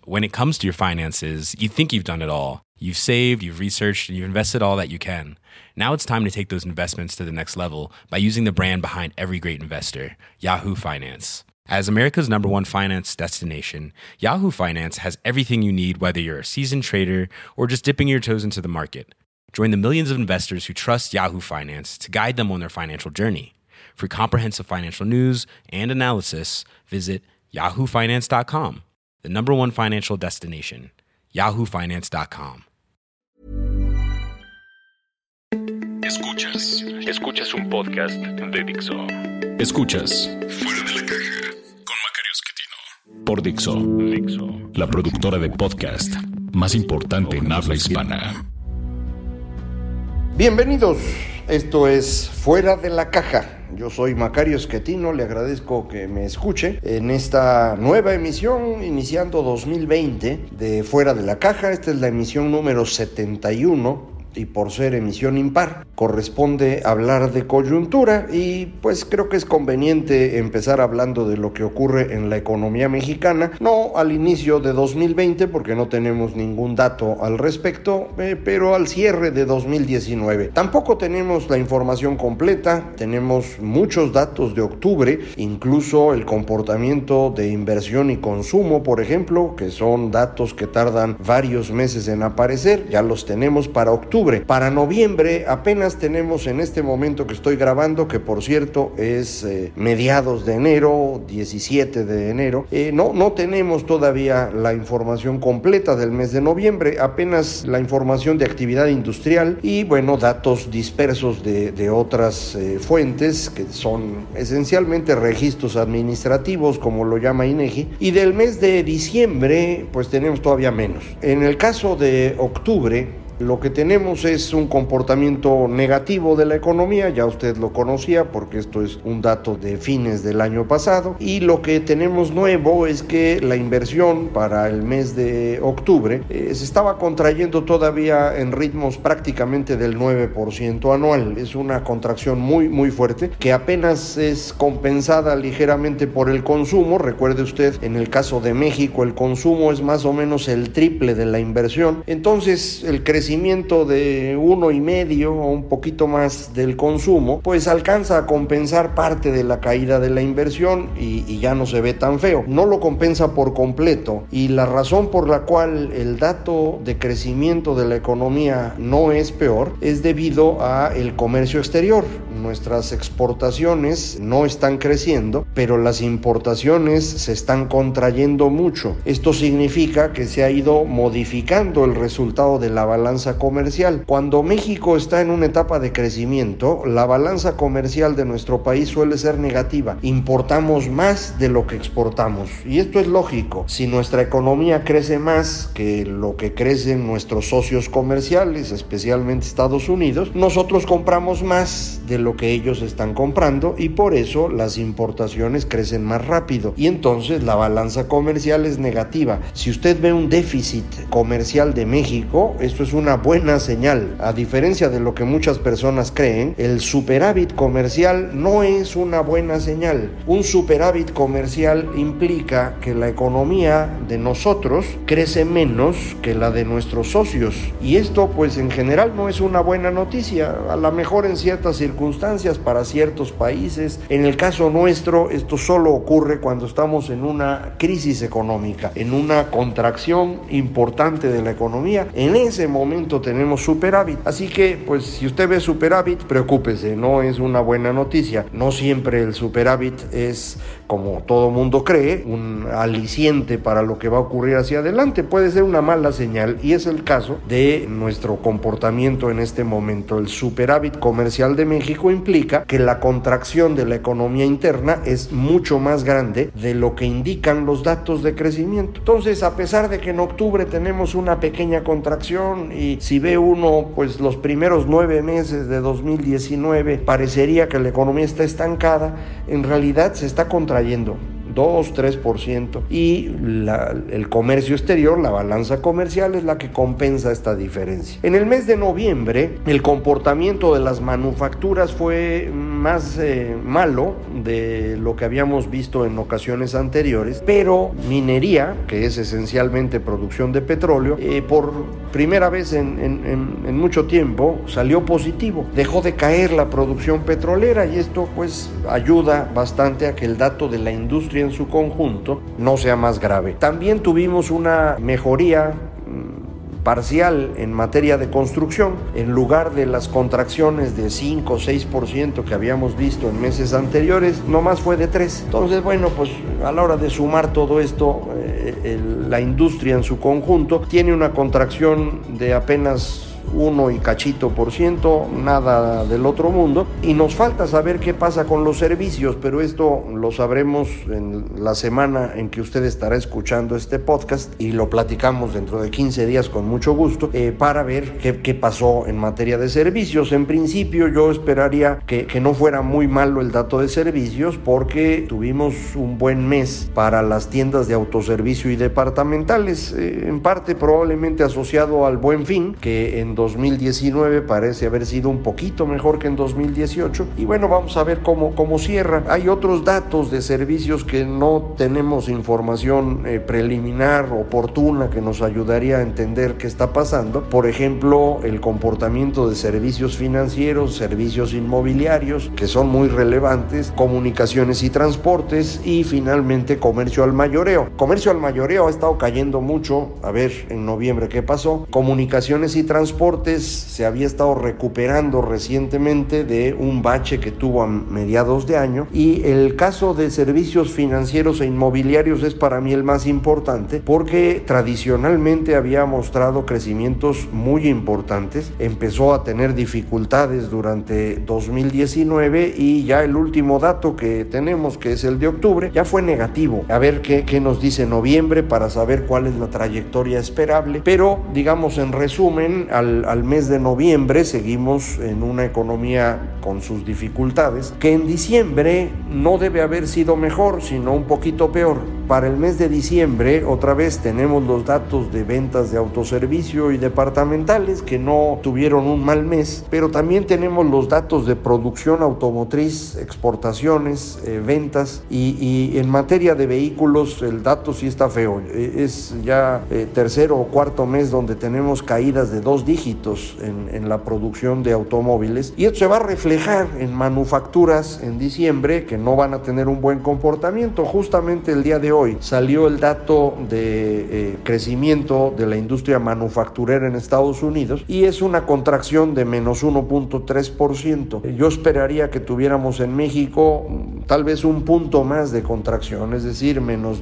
when it comes to your finances, you think you've done it all. You've saved, you've researched, and you've invested all that you can. Now it's time to take those investments to the next level by using the brand behind every great investor, Yahoo Finance. As America's #1 finance destination, Yahoo Finance has everything you need, whether you're a seasoned trader or just dipping your toes into the market. Join the millions of investors who trust Yahoo Finance to guide them on their financial journey. For comprehensive financial news and analysis, visit yahoofinance.com, the #1 financial destination, yahoofinance.com. Escuchas un podcast de Dixo. Escuchas Fuera de la Caja con Macario Esquetino por Dixo, la productora de podcast más importante en habla hispana. Bienvenidos, esto es Fuera de la Caja. Yo soy Macario Esquetino, le agradezco que me escuche en esta nueva emisión, iniciando 2020 de Fuera de la Caja. Esta es la emisión número 71. Y por ser emisión impar, corresponde hablar de coyuntura y pues creo que es conveniente empezar hablando de lo que ocurre en la economía mexicana, no al inicio de 2020 porque no tenemos ningún dato al respecto, pero al cierre de 2019. Tampoco tenemos la información completa, tenemos muchos datos de octubre, incluso el comportamiento de inversión y consumo, por ejemplo, que son datos que tardan varios meses en aparecer, ya los tenemos para octubre. Para noviembre apenas tenemos en este momento que estoy grabando, que por cierto es mediados de enero, 17 de enero, no tenemos todavía la información completa del mes de noviembre, apenas la información de actividad industrial y bueno, datos dispersos de otras fuentes que son esencialmente registros administrativos, como lo llama INEGI, y del mes de diciembre pues tenemos todavía menos. En el caso de octubre, lo que tenemos es un comportamiento negativo de la economía, ya usted lo conocía porque esto es un dato de fines del año pasado, y lo que tenemos nuevo es que la inversión para el mes de octubre se estaba contrayendo todavía en ritmos prácticamente del 9% anual. Es una contracción muy fuerte que apenas es compensada ligeramente por el consumo. Recuerde usted, en el caso de México el consumo es más o menos el triple de la inversión, entonces el crecimiento de 1,5 o un poquito más del consumo, pues alcanza a compensar parte de la caída de la inversión y ya no se ve tan feo. No lo compensa por completo, y la razón por la cual el dato de crecimiento de la economía no es peor es debido a el comercio exterior. Nuestras exportaciones no están creciendo, pero las importaciones se están contrayendo mucho. Esto significa que se ha ido modificando el resultado de la balanza comercial. Cuando México está en una etapa de crecimiento, la balanza comercial de nuestro país suele ser negativa. Importamos más de lo que exportamos, y esto es lógico. Si nuestra economía crece más que lo que crecen nuestros socios comerciales, especialmente Estados Unidos, nosotros compramos más de lo que ellos están comprando y por eso las importaciones crecen más rápido y entonces la balanza comercial es negativa. Si usted ve un déficit comercial de México, esto es una buena señal. A diferencia de lo que muchas personas creen, el superávit comercial no es una buena señal. Un superávit comercial implica que la economía de nosotros crece menos que la de nuestros socios, y esto pues en general no es una buena noticia. A lo mejor en ciertas circunstancias para ciertos países, en el caso nuestro esto solo ocurre cuando estamos en una crisis económica, en una contracción importante de la economía. En ese momento tenemos superávit, así que pues si usted ve superávit, preocúpese, no es una buena noticia. No siempre el superávit es, como todo mundo cree, un aliciente para lo que va a ocurrir hacia adelante. Puede ser una mala señal, y es el caso de nuestro comportamiento en este momento. El superávit comercial de México implica que la contracción de la economía interna es mucho más grande de lo que indican los datos de crecimiento. Entonces, a pesar de que en octubre tenemos una pequeña contracción, y si ve uno pues los primeros 9 meses de 2019 parecería que la economía está estancada, en realidad se está contrayendo. 2-3%, y el comercio exterior, la balanza comercial, es la que compensa esta diferencia. En el mes de noviembre, el comportamiento de las manufacturas fue más malo de lo que habíamos visto en ocasiones anteriores, pero minería, que es esencialmente producción de petróleo, por primera vez en mucho tiempo salió positivo. Dejó de caer la producción petrolera y esto pues ayuda bastante a que el dato de la industria en su conjunto no sea más grave. También tuvimos una mejoría parcial en materia de construcción. En lugar de las contracciones de 5 o 6% que habíamos visto en meses anteriores, nomás fue de 3%. Entonces, bueno, pues a la hora de sumar todo esto, la industria en su conjunto tiene una contracción de apenas 1 y cachito %, nada del otro mundo, y nos falta saber qué pasa con los servicios, pero esto lo sabremos en la semana en que usted estará escuchando este podcast, y lo platicamos dentro de 15 días con mucho gusto, para ver qué pasó en materia de servicios. En principio yo esperaría que no fuera muy malo el dato de servicios, porque tuvimos un buen mes para las tiendas de autoservicio y departamentales, en parte probablemente asociado al Buen Fin, que en 2019 parece haber sido un poquito mejor que en 2018, y bueno, vamos a ver cómo cierra. Hay otros datos de servicios que no tenemos información preliminar oportuna que nos ayudaría a entender qué está pasando. Por ejemplo, el comportamiento de servicios financieros, servicios inmobiliarios, que son muy relevantes, comunicaciones y transportes, y finalmente comercio al mayoreo. Comercio al mayoreo ha estado cayendo mucho, a ver en noviembre qué pasó. Comunicaciones y transportes se había estado recuperando recientemente de un bache que tuvo a mediados de año, y el caso de servicios financieros e inmobiliarios es para mí el más importante, porque tradicionalmente había mostrado crecimientos muy importantes. Empezó a tener dificultades durante 2019 y ya el último dato que tenemos, que es el de octubre, ya fue negativo. A ver qué nos dice noviembre para saber cuál es la trayectoria esperable, pero digamos en resumen, al mes de noviembre seguimos en una economía con sus dificultades, que en diciembre no debe haber sido mejor, sino un poquito peor. Para el mes de diciembre otra vez tenemos los datos de ventas de autoservicio y departamentales, que no tuvieron un mal mes, pero también tenemos los datos de producción automotriz, exportaciones, ventas, y en materia de vehículos el dato sí está feo. Es ya tercero o cuarto mes donde tenemos caídas de 2 dígitos en la producción de automóviles, y esto se va a reflejar en manufacturas en diciembre, que no van a tener un buen comportamiento. Justamente el día de hoy salió el dato de crecimiento de la industria manufacturera en Estados Unidos, y es una contracción de menos 1.3%. Yo esperaría que tuviéramos en México tal vez un punto más de contracción, es decir, menos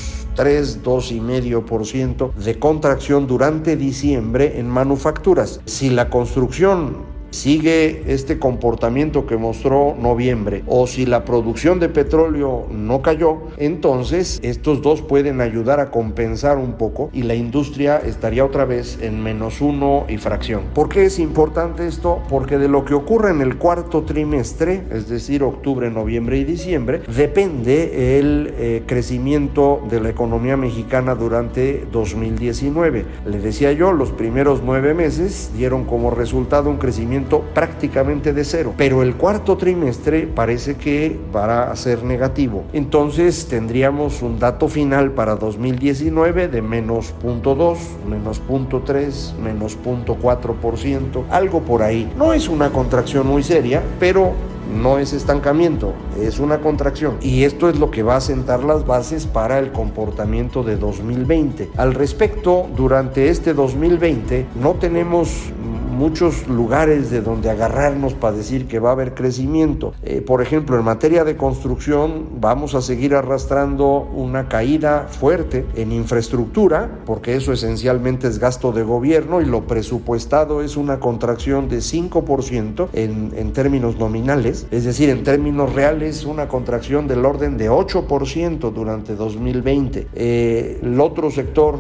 2.5% de contracción durante diciembre en manufacturas. Si la construcción sigue este comportamiento que mostró noviembre, o si la producción de petróleo no cayó, entonces estos dos pueden ayudar a compensar un poco y la industria estaría otra vez en menos 1 y fracción. ¿Por qué es importante esto? Porque de lo que ocurre en el cuarto trimestre, es decir, octubre, noviembre y diciembre, depende el crecimiento de la economía mexicana durante 2019. Le decía yo, los primeros 9 meses dieron como resultado un crecimiento prácticamente de 0, pero el cuarto trimestre parece que va a ser negativo. Entonces tendríamos un dato final para 2019 de menos 0.2, menos 0.3, menos 0.4%, algo por ahí. No es una contracción muy seria, pero no es estancamiento, es una contracción, y esto es lo que va a sentar las bases para el comportamiento de 2020. Al respecto, durante este 2020 no tenemos muchos lugares de donde agarrarnos para decir que va a haber crecimiento. Por ejemplo, en materia de construcción vamos a seguir arrastrando una caída fuerte en infraestructura, porque eso esencialmente es gasto de gobierno, y lo presupuestado es una contracción de 5% en términos nominales, es decir, en términos reales una contracción del orden de 8% durante 2020. El otro sector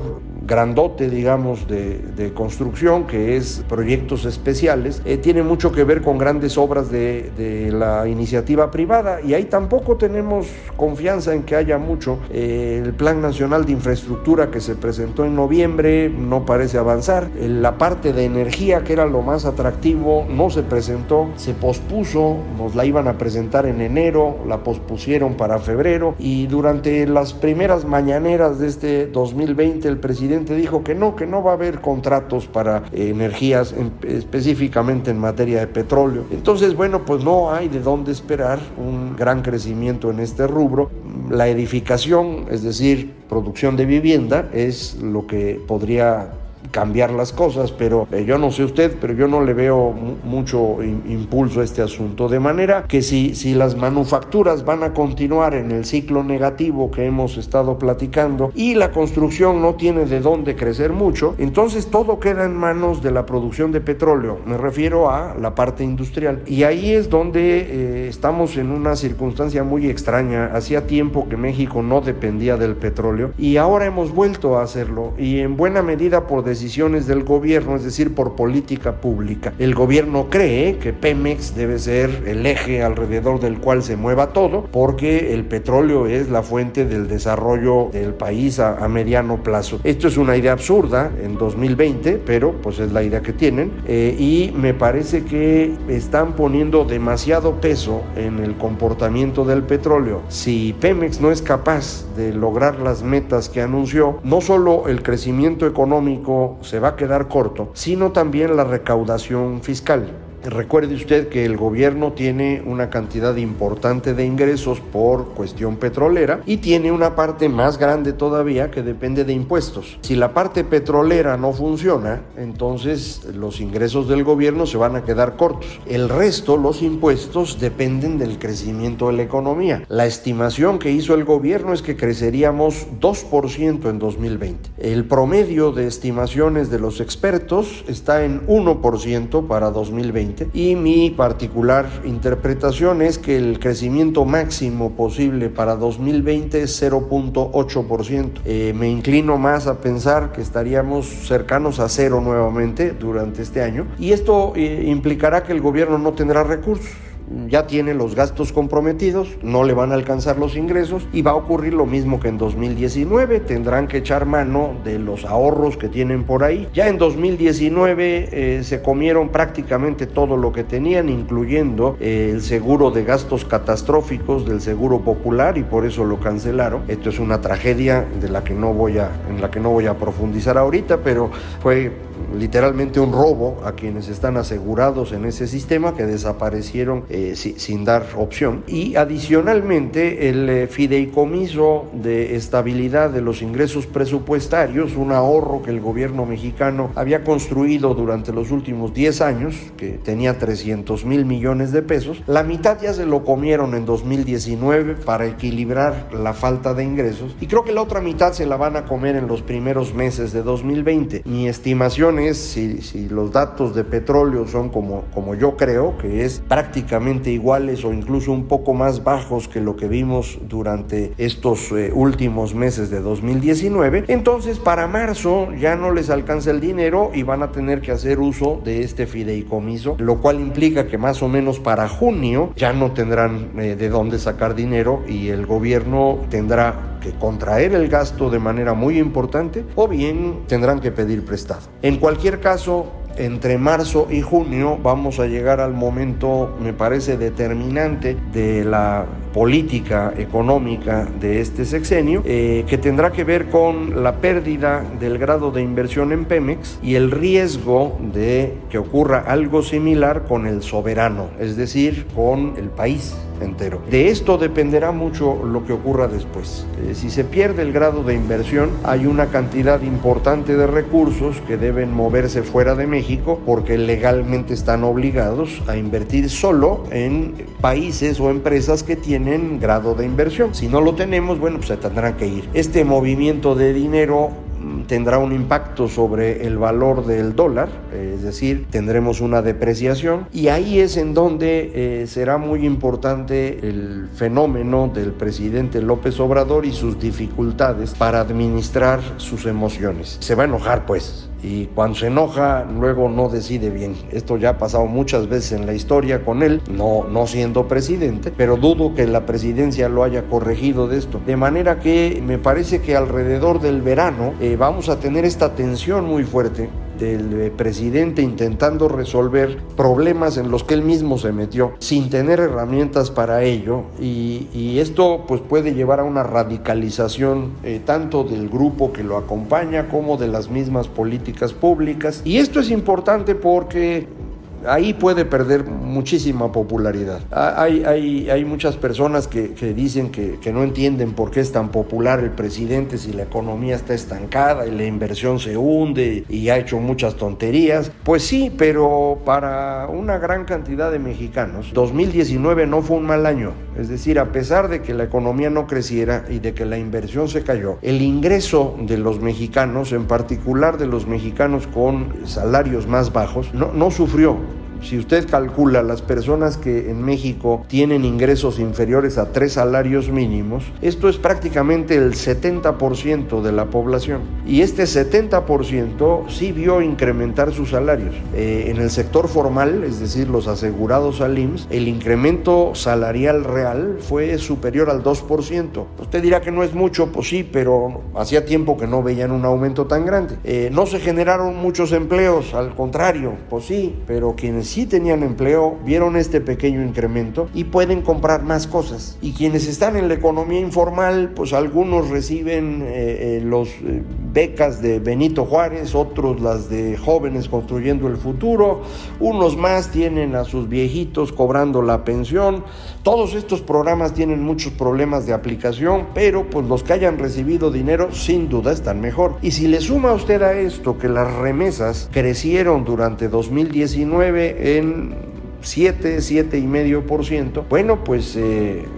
grandote, digamos, de construcción, que es proyectos especiales, tiene mucho que ver con grandes obras de la iniciativa privada, y ahí tampoco tenemos confianza en que haya mucho. El Plan Nacional de Infraestructura que se presentó en noviembre no parece avanzar. La parte de energía, que era lo más atractivo, no se presentó, se pospuso, nos la iban a presentar en enero, la pospusieron para febrero, y durante las primeras mañaneras de este 2020 el presidente dijo que no va a haber contratos para energías, específicamente en materia de petróleo. Entonces, bueno, pues no hay de dónde esperar un gran crecimiento en este rubro. La edificación, es decir, producción de vivienda, es lo que podría cambiar las cosas, pero yo no sé usted, pero yo no le veo mucho impulso a este asunto, de manera que si las manufacturas van a continuar en el ciclo negativo que hemos estado platicando y la construcción no tiene de dónde crecer mucho, entonces todo queda en manos de la producción de petróleo, me refiero a la parte industrial, y ahí es donde estamos en una circunstancia muy extraña. Hacía tiempo que México no dependía del petróleo y ahora hemos vuelto a hacerlo, y en buena medida por decisiones del gobierno, es decir, por política pública. El gobierno cree que Pemex debe ser el eje alrededor del cual se mueva todo, porque el petróleo es la fuente del desarrollo del país a mediano plazo. Esto es una idea absurda en 2020, pero pues es la idea que tienen, y me parece que están poniendo demasiado peso en el comportamiento del petróleo. Si Pemex no es capaz de lograr las metas que anunció, no solo el crecimiento económico se va a quedar corto, sino también la recaudación fiscal. Recuerde usted que el gobierno tiene una cantidad importante de ingresos por cuestión petrolera y tiene una parte más grande todavía que depende de impuestos. Si la parte petrolera no funciona, entonces los ingresos del gobierno se van a quedar cortos. El resto, los impuestos, dependen del crecimiento de la economía. La estimación que hizo el gobierno es que creceríamos 2% en 2020. El promedio de estimaciones de los expertos está en 1% para 2020. Y mi particular interpretación es que el crecimiento máximo posible para 2020 es 0.8%. Me inclino más a pensar que estaríamos cercanos a cero nuevamente durante este año, y esto implicará que el gobierno no tendrá recursos. Ya tiene los gastos comprometidos, no le van a alcanzar los ingresos, y va a ocurrir lo mismo que en 2019. Tendrán que echar mano de los ahorros que tienen por ahí. Ya en 2019 se comieron prácticamente todo lo que tenían, incluyendo el seguro de gastos catastróficos del Seguro Popular, y por eso lo cancelaron. Esto es una tragedia en la que no voy a profundizar ahorita, pero fue literalmente un robo a quienes están asegurados en ese sistema, que desaparecieron sin dar opción. Y adicionalmente el fideicomiso de estabilidad de los ingresos presupuestarios, un ahorro que el gobierno mexicano había construido durante los últimos 10 años, que tenía 300,000 millones de pesos, la mitad ya se lo comieron en 2019 para equilibrar la falta de ingresos, y creo que la otra mitad se la van a comer en los primeros meses de 2020. Mi estimación es, si los datos de petróleo son como yo creo, que es prácticamente iguales o incluso un poco más bajos que lo que vimos durante estos últimos meses de 2019, entonces para marzo ya no les alcanza el dinero y van a tener que hacer uso de este fideicomiso, lo cual implica que más o menos para junio ya no tendrán de dónde sacar dinero, y el gobierno tendrá que contraer el gasto de manera muy importante, o bien tendrán que pedir prestado. En cualquier caso, entre marzo y junio vamos a llegar al momento, me parece, determinante de la política económica de este sexenio, que tendrá que ver con la pérdida del grado de inversión en Pemex y el riesgo de que ocurra algo similar con el soberano, es decir, con el país entero. De esto dependerá mucho lo que ocurra después. Si se pierde el grado de inversión, hay una cantidad importante de recursos que deben moverse fuera de México, porque legalmente están obligados a invertir solo en países o empresas que tienen grado de inversión. Si no lo tenemos, bueno, pues se tendrán que ir. Este movimiento de dinero tendrá un impacto sobre el valor del dólar, es decir, tendremos una depreciación, y ahí es en donde será muy importante el fenómeno del presidente López Obrador y sus dificultades para administrar sus emociones. Se va a enojar, pues, y cuando se enoja luego no decide bien. Esto ya ha pasado muchas veces en la historia con él, no siendo presidente, pero dudo que la presidencia lo haya corregido de esto, de manera que me parece que alrededor del verano vamos a tener esta tensión muy fuerte del presidente intentando resolver problemas en los que él mismo se metió sin tener herramientas para ello, y esto pues puede llevar a una radicalización tanto del grupo que lo acompaña como de las mismas políticas públicas, y esto es importante porque ahí puede perder muchísima popularidad. Hay muchas personas que dicen que no entienden por qué es tan popular el presidente si la economía está estancada y la inversión se hunde y ha hecho muchas tonterías. Pues sí, pero para una gran cantidad de mexicanos, 2019 no fue un mal año. Es decir, a pesar de que la economía no creciera y de que la inversión se cayó, el ingreso de los mexicanos, en particular de los mexicanos con salarios más bajos, no sufrió. Si usted calcula las personas que en México tienen ingresos inferiores a 3 salarios mínimos, esto es prácticamente el 70% de la población. Y este 70% sí vio incrementar sus salarios. En el sector formal, es decir, los asegurados al IMSS, el incremento salarial real fue superior al 2%. Usted dirá que no es mucho, pues sí, pero hacía tiempo que no veían un aumento tan grande. No se generaron muchos empleos, al contrario, pues sí, pero quienes sí tenían empleo vieron este pequeño incremento y pueden comprar más cosas. Y quienes están en la economía informal, pues algunos reciben los becas de Benito Juárez, otros las de Jóvenes Construyendo el Futuro, unos más tienen a sus viejitos cobrando la pensión. Todos estos programas tienen muchos problemas de aplicación, pero pues los que hayan recibido dinero sin duda están mejor. Y si le suma usted a esto que las remesas crecieron durante 2019 en 7,5%, bueno, pues el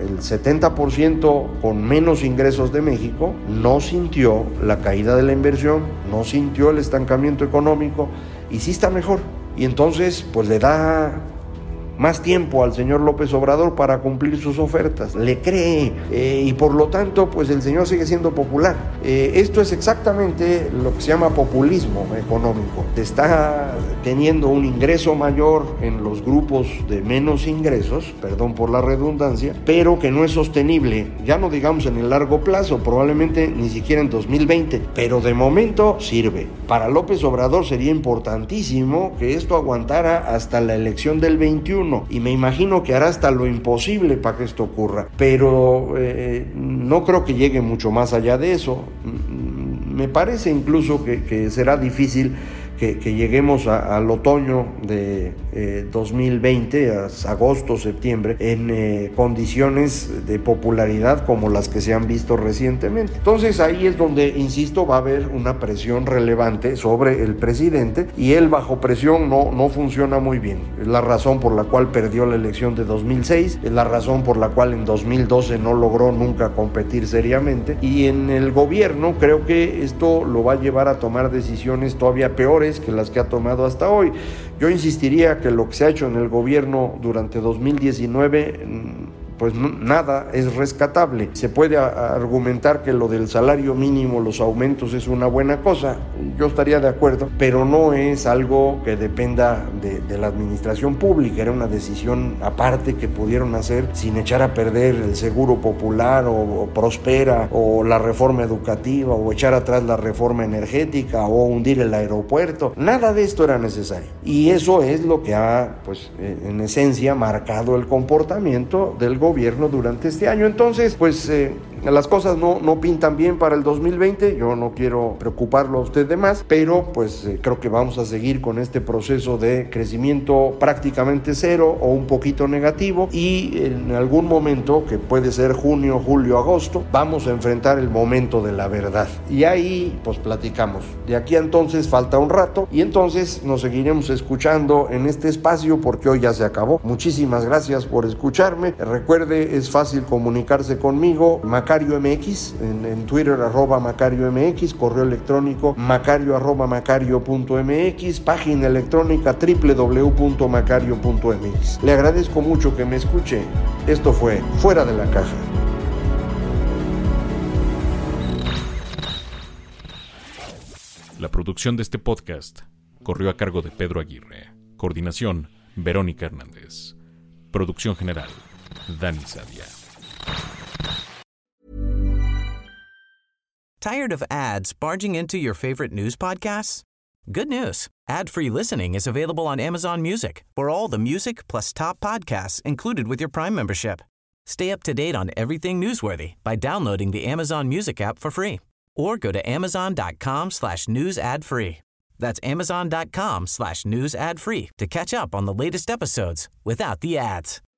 70% con menos ingresos de México no sintió la caída de la inversión, no sintió el estancamiento económico y sí está mejor. Y entonces pues le da más tiempo al señor López Obrador para cumplir sus ofertas, le cree, y por lo tanto pues el señor sigue siendo popular. Esto es exactamente lo que se llama populismo económico. Está teniendo un ingreso mayor en los grupos de menos ingresos, perdón por la redundancia, pero que no es sostenible, ya no digamos en el largo plazo, probablemente ni siquiera en 2020, pero de momento sirve. Para López Obrador sería importantísimo que esto aguantara hasta la elección del 21, y me imagino que hará hasta lo imposible para que esto ocurra, pero no creo que llegue mucho más allá de eso. Me parece incluso que será difícil que lleguemos al otoño de 2020, a agosto, septiembre, en condiciones de popularidad como las que se han visto recientemente. Entonces ahí es donde, insisto, va a haber una presión relevante sobre el presidente, y él bajo presión no funciona muy bien. Es la razón por la cual perdió la elección de 2006, es la razón por la cual en 2012 no logró nunca competir seriamente, y en el gobierno creo que esto lo va a llevar a tomar decisiones todavía peores que las que ha tomado hasta hoy. Yo insistiría que lo que se ha hecho en el gobierno durante 2019 pues nada es rescatable. Se puede argumentar que lo del salario mínimo, los aumentos, es una buena cosa, yo estaría de acuerdo, pero no es algo que dependa de la administración pública. Era una decisión aparte que pudieron hacer sin echar a perder el seguro popular o Prospera o la reforma educativa o echar atrás la reforma energética o hundir el aeropuerto. Nada de esto era necesario, y eso es lo que ha pues en esencia marcado el comportamiento del gobierno durante este año. Entonces pues las cosas no pintan bien para el 2020. Yo no quiero preocuparlo a usted de más, pero pues creo que vamos a seguir con este proceso de crecimiento prácticamente cero o un poquito negativo, y en algún momento, que puede ser junio, julio, agosto, vamos a enfrentar el momento de la verdad, y ahí pues platicamos. De aquí a entonces falta un rato, y entonces nos seguiremos escuchando en este espacio, porque hoy ya se acabó. Muchísimas gracias por escucharme. Recuerde, es fácil comunicarse conmigo, Macario MX, en Twitter @Macario MX, correo electrónico macario@macario.mx, página electrónica www.macario.mx. Le agradezco mucho que me escuche. Esto fue Fuera de la Caja. La producción de este podcast corrió a cargo de Pedro Aguirre. Coordinación, Verónica Hernández. Producción general, Dani Sadia. Tired of ads barging into your favorite news podcasts? Good news. Ad-free listening is available on Amazon Music for all the music plus top podcasts included with your Prime membership. Stay up to date on everything newsworthy by downloading the Amazon Music app for free or go to amazon.com/news ad free. That's amazon.com/news ad free to catch up on the latest episodes without the ads.